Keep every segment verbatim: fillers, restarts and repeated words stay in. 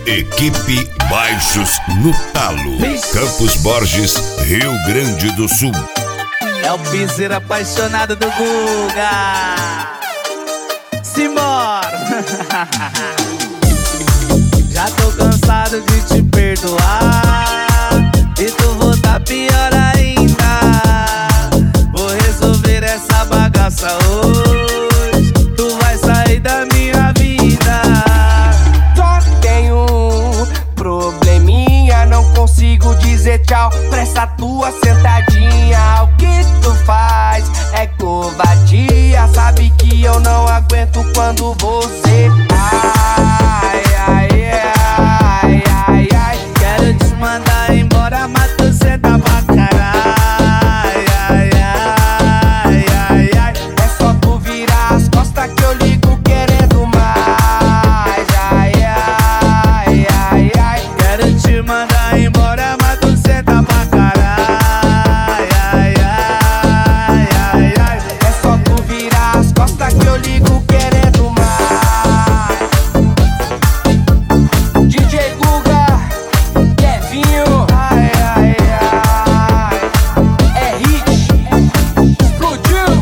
Equipe Baixos no Talo, Campos Borges, Rio Grande do Sul. É o piseiro apaixonado do Guga. Simbora! Já tô cansado de te perdoar e tu voltar pior ainda. Vou resolver essa bagaça hoje. Tu vai sair da minha vida. Só tenho um probleminha, não consigo dizer tchau pra essa tua sentadinha. O que tu faz é covardia. Sabe que eu não aguento quando você ai, ai, ai, ai, ai. Quero te mandar embora, mas tu senta pra caralho. Ai, ai, ai, ai. É só tu virar as costas que eu ligo querendo mais. Ai, ai, ai, ai. Quero te mandar embora, mas tu senta pra caralho. Ai, ai, ai, ai. É só tu virar as costas que eu ligo querendo mais. D J Guga, Kevinho, ai, ai, ai. É hit, explodiu.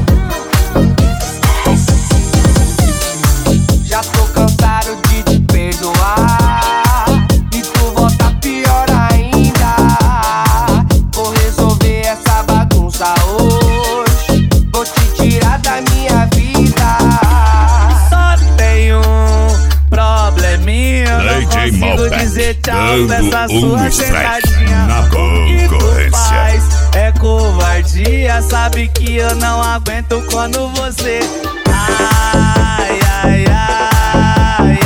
Já tô cansado de te perdoar e tu volta pior ainda. Vou resolver essa bagunça hoje. Vou te tirar da minha vida. Só tenho um probleminha, não D J consigo Malbec, dizer tchau pra essa dando sua um strike sentadinha. na O que tu concorrência. faz é covardia. Sabe que eu não aguento quando você ai, ai, ai,